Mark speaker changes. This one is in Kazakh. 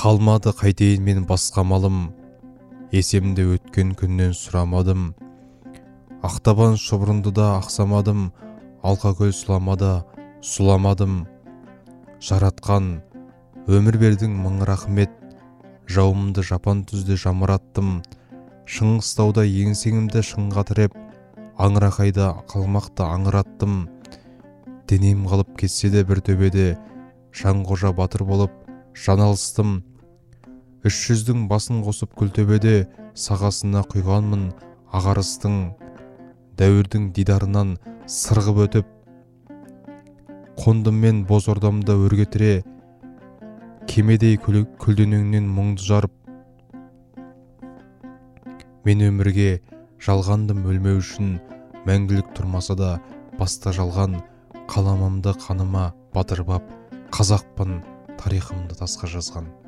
Speaker 1: Қалмады қайтейін мен басқа малым, есемде өткен күннен сұрамадым. Ақтабан шұбырынды да ақсамадым, Алқакөл сұламада сұламадым. Жаратқан өмір бердің мың рахмет, жауымды жапан түзде жамыраттым. Шыңғыстауда еңсеңімді шыңға тіреп, аңырақайда қалмақты аңыраттым. Денем қалып кетсе де бір төбеде, Жанқожа батыр болып жан алыстым. 300-дің басын қосып күлтөбеде, сағасына құйғанмын ағарыстың. Дәуірдің дидарынан сырғып өтіп, қондым мен боз ордамда өргетіре, кемедей көлденеңнен мұңды жарып. Мен өмірге жалғандым өлмеу үшін, мәңгілік тұрмаса да баста жалған. Қаламымды қаныма батырып ап, қазақпын тарихымды тасқа жазған.